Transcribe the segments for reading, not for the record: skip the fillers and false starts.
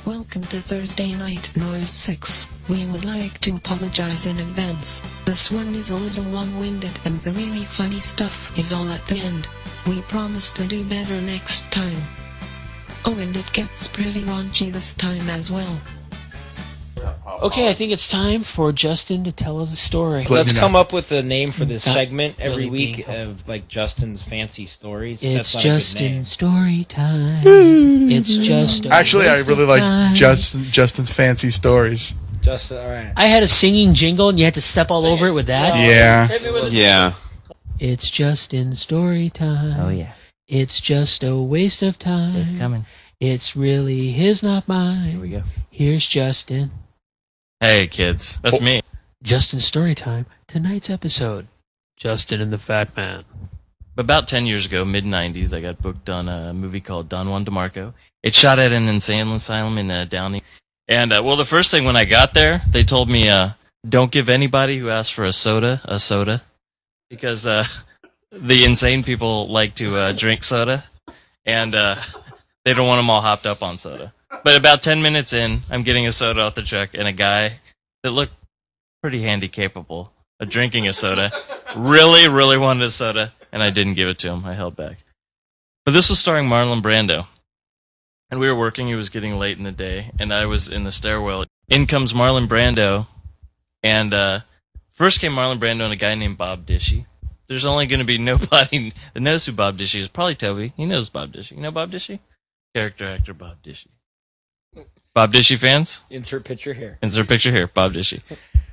Welcome to Thursday Night Noise 6. We would like to apologize in advance. This one is a little long-winded and the really funny stuff is all at the end. We promise to do better next time. Oh, and it gets pretty raunchy this time as well. Okay, I think it's time for Justin to tell us a story. Let's come up with a name for this Not segment every really week being of like Justin's fancy stories. It's That's not a good name. Justin's story time. It's just a Actually, I waste really of like time. Justin's fancy stories. Justin, all right. I had a singing jingle, and you had to step all over it with that. Yeah. Yeah. It's Justin's story time. Oh, yeah. It's just a waste of time. It's coming. It's really his, not mine. Here we go. Here's Justin. Hey, kids. That's me. Justin's story time. Tonight's episode. Justin and the Fat Man. About 10 years ago, mid-90s, I got booked on a movie called Don Juan DeMarco. It's shot at an insane asylum in Downey. And, well, the first thing when I got there, they told me, don't give anybody who asks for a soda. Because the insane people like to drink soda. And they don't want them all hopped up on soda. But about 10 minutes in, I'm getting a soda off the truck, and a guy that looked pretty handy-capable of drinking a soda really, really wanted a soda, and I didn't give it to him. I held back. But this was starring Marlon Brando. And we were working. It was getting late in the day, and I was in the stairwell. In comes Marlon Brando, and first came Marlon Brando and a guy named Bob Dishy. There's only going to be nobody that knows who Bob Dishy is. Probably Toby. He knows Bob Dishy. You know Bob Dishy? Character actor Bob Dishy. Bob Dishy fans? Insert picture here. Insert picture here, Bob Dishy.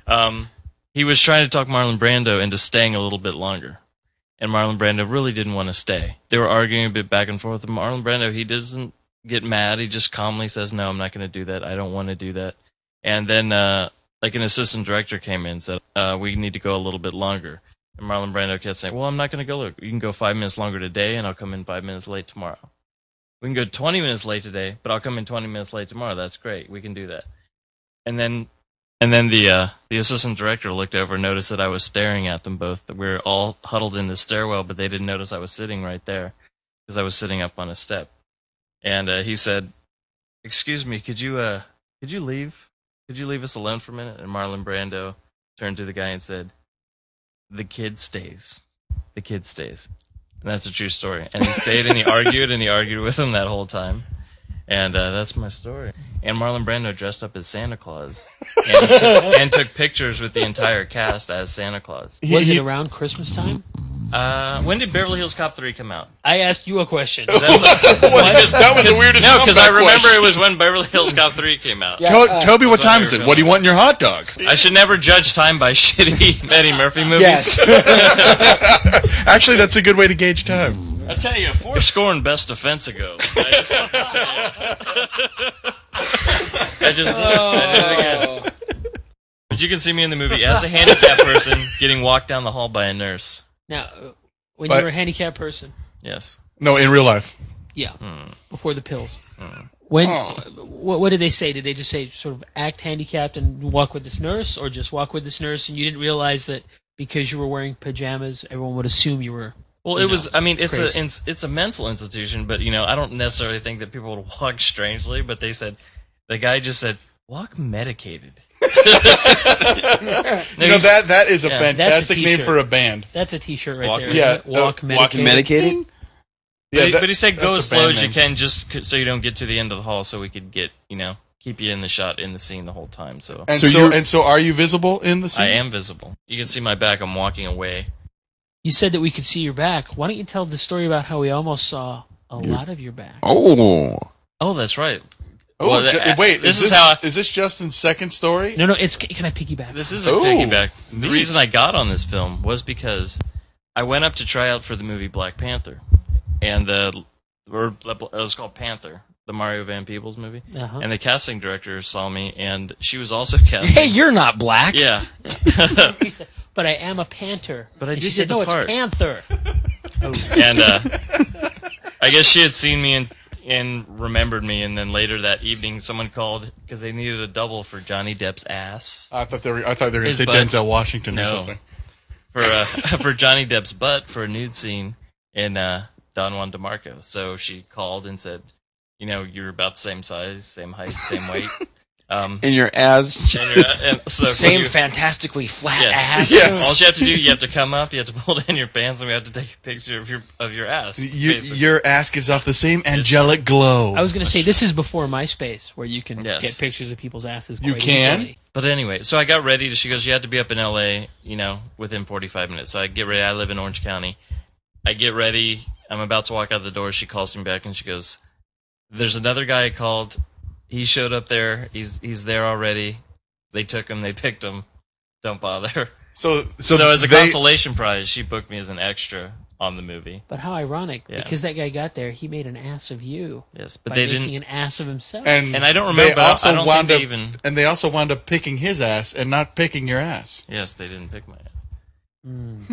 He was trying to talk Marlon Brando into staying a little bit longer. And Marlon Brando really didn't want to stay. They were arguing a bit back and forth. And Marlon Brando, he doesn't get mad. He just calmly says, no, I'm not going to do that. I don't want to do that. And then, like an assistant director came in and said, we need to go a little bit longer. And Marlon Brando kept saying, well, I'm not going to go. You can go 5 minutes longer today, and I'll come in 5 minutes late tomorrow. We can go 20 minutes late today, but I'll come in 20 minutes late tomorrow. That's great. We can do that. And then the assistant director looked over and noticed that I was staring at them both. We were all huddled in the stairwell, but they didn't notice I was sitting right there because I was sitting up on a step. And he said, "Excuse me, could you leave? Could you leave us alone for a minute?" And Marlon Brando turned to the guy and said, "The kid stays. The kid stays." And that's a true story. And he stayed and he argued with him that whole time. And that's my story. And Marlon Brando dressed up as Santa Claus and took pictures with the entire cast as Santa Claus. Was it around Christmas time? When did Beverly Hills Cop 3 come out? I asked you a question. That was the weirdest No, because I comeback remember question. it was when Beverly Hills Cop 3 came out. Toby, what That's time what is I it? What do you want in your hot dog? I should never judge time by shitty Eddie Murphy movies. Yes. Actually, that's a good way to gauge time. I tell you, 4 score and best defense ago. I did it again. But you can see me in the movie as a handicapped person getting walked down the hall by a nurse. Now, when you were a handicapped person. Yes. No, in real life. Yeah, before the pills. When what did they say? Did they just say sort of act handicapped and walk with this nurse, or just walk with this nurse and you didn't realize that because you were wearing pajamas, everyone would assume you were? Well, it was. I mean, it's crazy. it's a mental institution, but I don't necessarily think that people would walk strangely. But they said the guy just said walk medicated. That is a fantastic name t-shirt. for a band. That's a T-shirt right Walk- there. yeah, isn't it? Walk medicated. Medicated? Yeah, But he said go that's as a slow band as you name. can, just so you don't get to the end of the hall, so we could get keep you in the shot in the scene the whole time. So So are you visible in the scene? I am visible. You can see my back. I'm walking away. You said that we could see your back. Why don't you tell the story about how we almost saw a lot of your back? Oh. Oh, that's right. Oh, Well, wait, this is is how this Justin's second story? No, it's. Can I piggyback? This is a Oh, piggyback. The neat. reason I got on this film was because I went up to try out for the movie Black Panther, and it was called Panther, the Mario Van Peebles movie. Uh-huh. And the casting director saw me, and she was also casting. Hey, you're not black. Yeah. He said, but I am a panter. But I and did she said, get the no, part." it's panther. And I guess she had seen me and remembered me, and then later that evening someone called because they needed a double for Johnny Depp's ass. I thought they were going to His say butt. Denzel Washington or No. something. For Johnny Depp's butt for a nude scene in Don Juan DeMarco. So she called and said, you're about the same size, same height, same weight. In your ass. And so Same fantastically flat ass. Yes. All you have to do, you have to come up, you have to pull down your pants, and we have to take a picture of your ass. basically. Your ass gives off the same angelic glow. I was going to say, this is before MySpace, where you can Yes. get pictures of people's asses. You quite can? easily. But anyway, so I got ready. She goes, you have to be up in L.A., within 45 minutes. So I get ready. I live in Orange County. I get ready. I'm about to walk out the door. She calls me back, and she goes, there's another guy I called. He showed up there. He's there already. They took him. They picked him. Don't bother. So as a consolation prize, she booked me as an extra on the movie. But how ironic, Yeah. because that guy got there, he made an ass of you. Yes, but by they making didn't. an ass of himself. And I don't remember. They also I don't wound think up, they even. and they also wound up picking his ass and not picking your ass. Yes, they didn't pick my ass.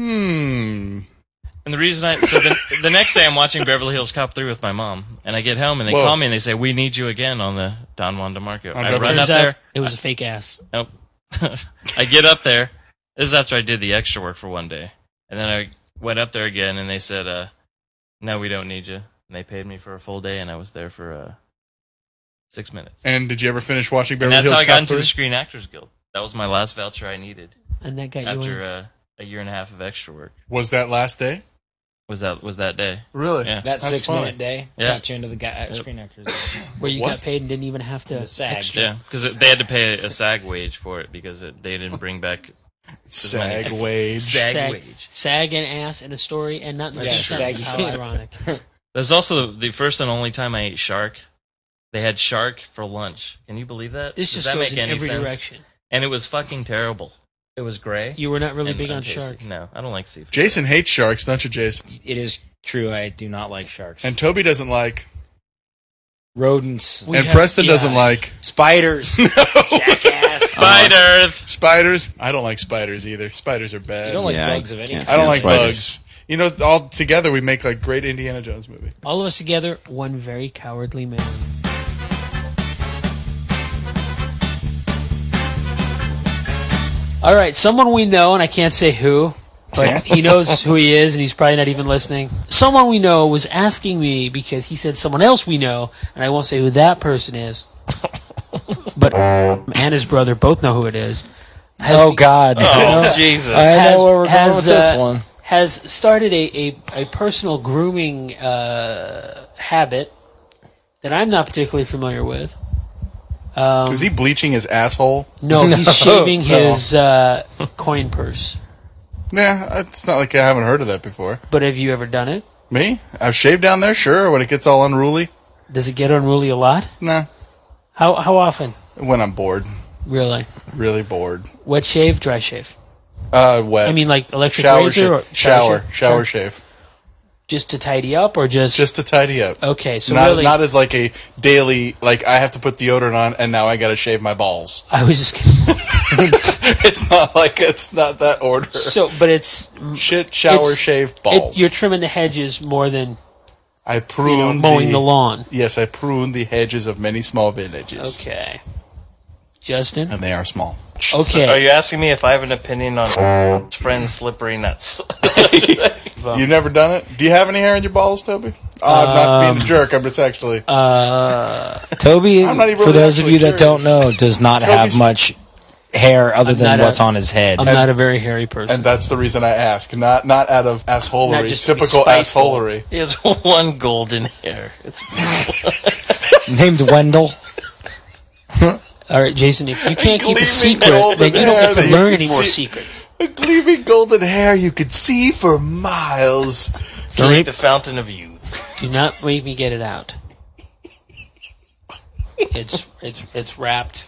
Hmm. And the reason the next day I'm watching Beverly Hills Cop 3 with my mom, and I get home and they Whoa. call me and they say, we need you again on the Don Juan DeMarco. I Turns run up Turns out there. it was a fake ass. Nope. I get up there. This is after I did the extra work for one day. And then I went up there again and they said, no, we don't need you. And they paid me for a full day and I was there for 6 minutes. And did you ever finish watching And Beverly that's Hills how I got Cop into 3? the Screen Actors Guild. That was my last voucher I needed And that got you in. after a year and a half of extra work. Was that last day? Was that day? Really? Yeah. That That's 6 funny. minute day Yeah. got you into the Screen Actors. Where you What? got paid and didn't even have to The SAG. extra. Yeah, because they had to pay a SAG wage for it because they didn't bring back SAG money. wage. SAG wage. SAG and ass in a story and not in the Yeah, same sentence. SAG. How ironic. That's also the first and only time I ate shark. They had shark for lunch. Can you believe that? This Does just that goes make in any every sense? direction. And it was fucking terrible. It was gray. You were not really and big on untasty. shark. No, I don't like seafood. Jason hates sharks, don't you, Jason? It is true. I do not like sharks. And Toby doesn't like. rodents, We and have- Preston yeah. doesn't like. spiders, jackass. Spiders. Spiders. I don't like spiders either. Spiders are bad. You don't like Yeah, I bugs of any can't kind. I don't like Spiders. bugs. All together we make like great Indiana Jones movie. All of us together, one very cowardly man. All right, someone we know, and I can't say who, but he knows who he is, and he's probably not even listening. Someone we know was asking me because he said someone else we know, and I won't say who that person is. But and his brother both know who it is. Oh God! Oh, Jesus. I know where we're going with this uh, one. Has started a personal grooming habit that I'm not particularly familiar with. Is he bleaching his asshole? No, he's shaving No. his coin purse. Nah, it's not like I haven't heard of that before. But have you ever done it? Me? I've shaved down there, sure, when it gets all unruly. Does it get unruly a lot? Nah, How often? when I'm bored. Really? Really bored. Wet shave, dry shave? Wet. I mean, like electric shower, razor or shower Sure. shave. Just to tidy up, or just Just to tidy up. okay? So not, really, not as like a daily, like I have to put deodorant on and now I gotta shave my balls. I was just It's not that order. so, but it's Shit, shower, it's- shave, balls. you're trimming the hedges more than I prune mowing the lawn. Yes, I prune the hedges of many small villages. Okay, Justin. And they are small. Okay. Are you asking me if I have an opinion on friend's slippery nuts? You've never done it? Do you have any hair in your balls, Toby? I'm not being a jerk. I'm just actually. Toby, I'm not even for really those of you that curious. don't know, does not Toby's- have much hair other I'm than not what's on his head. I'm not a very hairy person. And that's the reason I ask. Not out of assholery. Not just to be Typical spiteful. assholery. He has one golden hair. It's Named Wendell. All right, Jason. If you can't keep a Gleaming secret, golden then you don't hair get that to you learn can any more see. secrets. A gleaming golden hair you could see for miles. like the fountain of youth. Do not make me get it out. It's wrapped.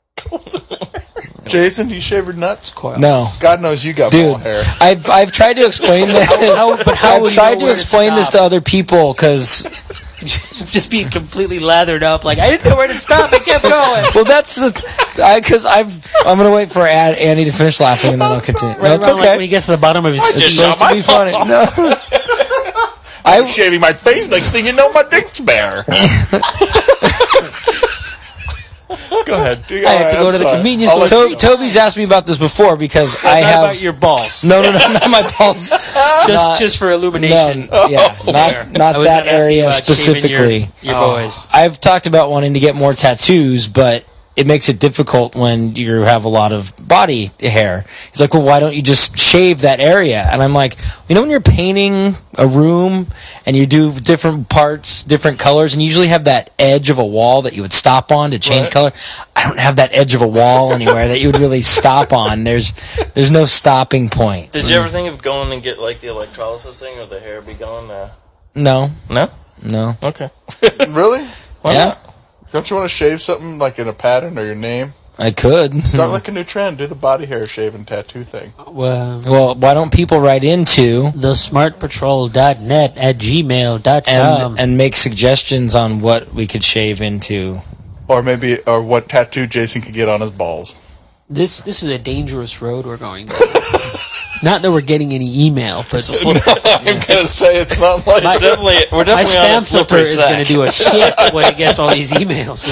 Jason, do you shave your nuts? Coil. No, God knows you got dude. ball hair. I've tried to explain that. But how will I've you tried know to where explain this to stop? other people because. Just being completely lathered up, like I didn't know where to stop. I kept going. Well, that's because I'm gonna wait for Andy to finish laughing and then I'll continue. No, Right it's around, like, when okay. he gets to the bottom of his It's feet. supposed to be funny. No. I'm shaving my face. Next thing you know, my dick's bare. Go Go ahead. I have to go to the convenience store. Toby's asked me about this before because I not have about your balls. No, not my balls. just for illumination. No, not that area specifically. Your boys. I've talked about wanting to get more tattoos, but it makes it difficult when you have a lot of body hair. He's like, well, why don't you just shave that area? And I'm like, when you're painting a room and you do different parts, different colors, and you usually have that edge of a wall that you would stop on to change color. I don't have that edge of a wall anywhere that you would really stop on. There's no stopping point. Did you ever think of going and get like the electrolysis thing or the hair be gone? No. No? No. Okay. Really? Why Yeah. not? Don't you want to shave something like in a pattern or your name? I could. Start like a new trend. Do the body hair shaving tattoo thing. Well, why don't people write into thesmartpatrol.net at gmail.com and make suggestions on what we could shave into? Or what tattoo Jason could get on his balls. This is a dangerous road we're going down. Not that we're getting any email, but I'm going to say it's not like my definitely my on a spam filter slippery is sack. going to do a shit when it gets all these emails.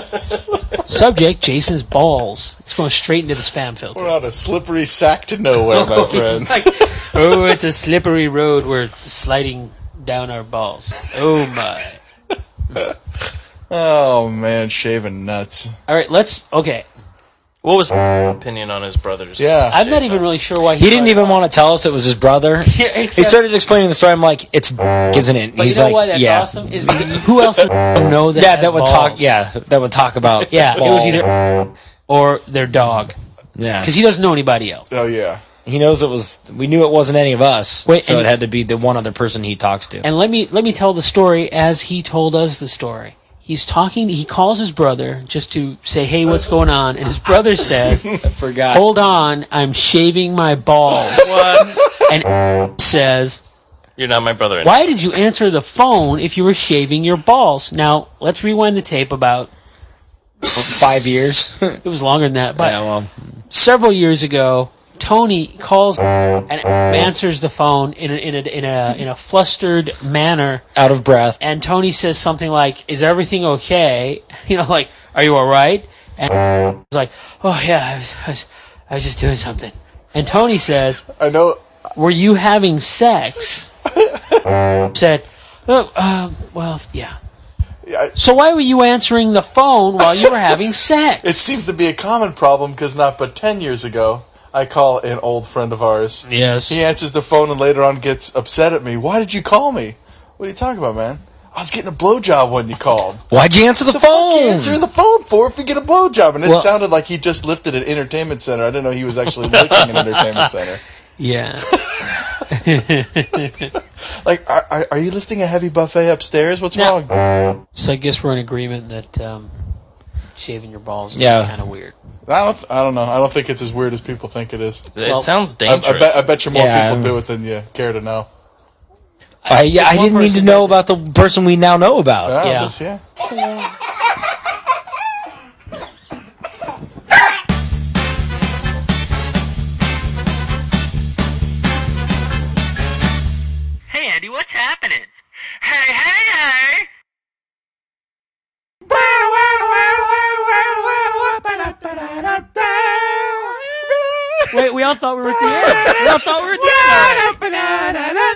Subject, Jason's balls. It's going straight into the spam filter. We're on a slippery sack to nowhere, my friends. Oh, it's a slippery road. We're sliding down our balls. Oh, my. Oh, man, shaving nuts. All right, okay. What was his opinion on his brother's? Yeah. I'm not even really sure why He didn't even want to tell us it was his brother. Yeah, He started explaining the story. I'm like, it's isn't it? But He's you know like, why that's yeah. awesome? Is because who else would know that? Yeah, has that would balls? talk. Yeah, that would talk about. Yeah, it was balls. either or their dog Yeah, because he doesn't know anybody else. Oh, yeah. he knows it was. We knew it wasn't any of us. Wait, so and- it had to be the one other person he talks to. And let me tell the story as he told us the story. He's talking. He calls his brother just to say, "Hey, what's going on?" And his brother says, I forgot. "Hold on, I'm shaving my balls." What? And says, You're not my brother anymore. "Why did you answer the phone if you were shaving your balls?" Now let's rewind the tape about 5 years. it was longer than that, but Yeah, well, several years ago, Tony calls and answers the phone in a flustered manner. out of breath. And Tony says something like, "Is everything okay?" Like, "Are you all right?" And he's like, "Oh yeah, I was just doing something." And Tony says, I know. "Were you having sex?" Said, "Oh, well, yeah." So why were you answering the phone while you were having sex? It seems to be a common problem because not but 10 years ago, I call an old friend of ours. Yes. He answers the phone and later on gets upset at me. Why did you call me? What are you talking about, man? I was getting a blowjob when you called. Why'd you answer the What the fuck phone? you answering the phone for if you get a blowjob? And it Well- sounded like he just lifted an entertainment center. I didn't know he was actually licking an entertainment center. Yeah. Like, are you lifting a heavy buffet upstairs? What's No. wrong? So I guess we're in agreement that shaving your balls is Yeah. kind of weird. I don't know. I don't think it's as weird as people think it is. It sounds I dangerous. bet you more Yeah. people do it than you care to know. I If didn't one need to person know does it- about the person we now know about. Yeah. Yeah. Hey, Andy, what's happening? Hey! Wait, we all thought we were at the end. We all thought we were at the end.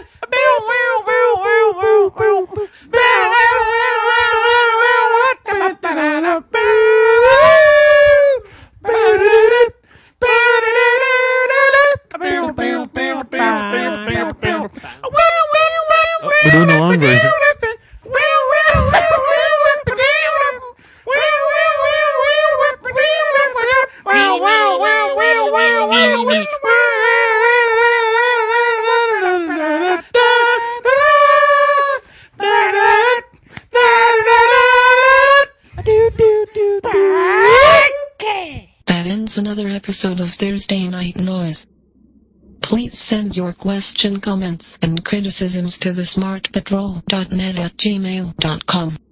We're doing the long version. That ends another episode of Thursday Night Noise. Please send your question, comments, and criticisms to thesmartpatrol.net at gmail.com.